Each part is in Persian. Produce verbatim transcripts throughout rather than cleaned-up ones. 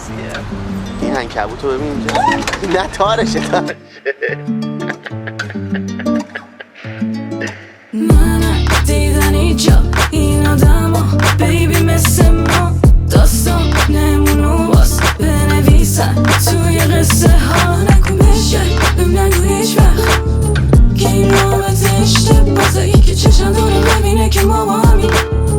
دیگه. این عنکبوتو ببین اینجا. نه تارشه تارشه. من دیدن اینجا این آدما بیبی مثل ما داستان نمونو باز بنویسن توی قصه ها. نکن بشه بهم نگو هیچ وقت که این رابطه اشتباهه. ای که چشم داره ببینه که ما با همین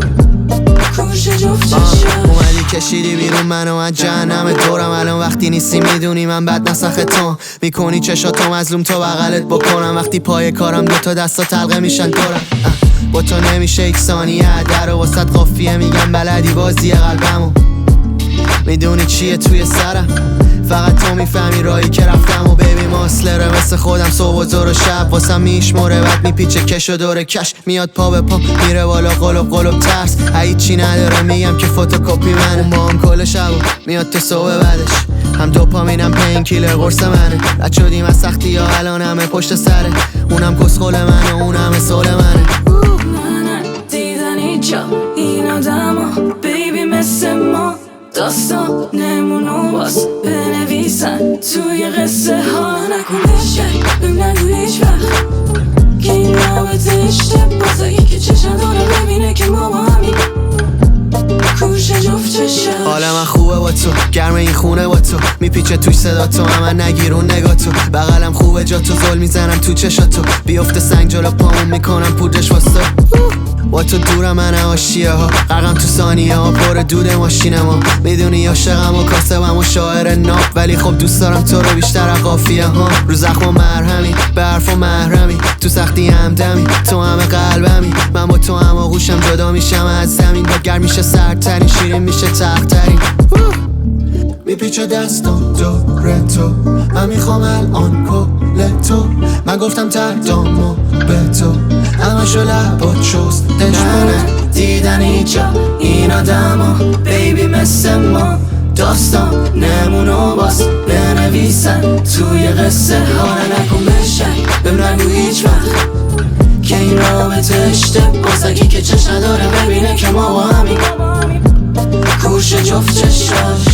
کوش جفت چشم. اومدی کشیدی بیرون منو از جهنم دورم. الان وقتی نیستی میدونی من بد نسخ تو میکنی چشاتو مظلوم تا بغلت بکنم. وقتی پای کارم دوتا دستا تلقه میشن دورم. با تو نمیشه یک ثانیه در و وسط قافیه میگم بلدی بازی قلبمو. میدونی چیه توی سرم فقط تو میفهمی راهی که رفتم. و بیبی ماسلره مثل خودم صبح و زور و شب واسم میشموره بعد میپیچه کش و دور کش میاد پا به پا میره بالا قلب قلب ترس هیچی نداره میگم که فوتوکپی منه. اون با هم کل شب میاد تو صبح بعدش هم دوپامینم پین کیلر قرص منه. رد شدیم از سختی ها الان همه پشت سره. اونم کسخل منه اونم سول منه. من دیدن اینجا این آدما بیبی مثل ما داستان نمونو باز بنویسن توی قصه ها. نکن بشه بهم نگو هیچ وقت که این رابطه اشتباهه. ای که چشم داره ببینه که ما با همین کوش جفت چشم. حال من خوبه با تو گرم این خونه با تو میپیچه توی صدا تو همه نگیرون نگاه تو بغلم خوبه جا تو زل میزنم تو چشاتو بیفته سنگ جلو پامون میکنم پودرش واسه با تو دورم من آشیه ها غرقم تو ثانیه ها پر دود ماشین ما. میدونی عاشقم و کاسبم و شاعر ناب ولی خب دوست دارم تو رو بیشتر از قافیه ها. رو زخم و مرهمی به حرف و محرمی تو سختی همدمی تو همه قلبمی. من با تو هم آغوشم جدا میشم از زمین با گرم میشه سردترین شیرین میشه تخترین. میپیچه دستم دور تو من میخوام الان کل تو. من گفتم تردامو به تو همشو لبات شستش کنه. دیدن اینجا این آدما بیبی مثل ما داستان نمونو باز بنویسن توی قصه ها. نکن بشه بهم نگو هیچ وقت که این رابطه اشتباهه. کی که چشم داره ببینه که ما با همین کوش جفت چشم.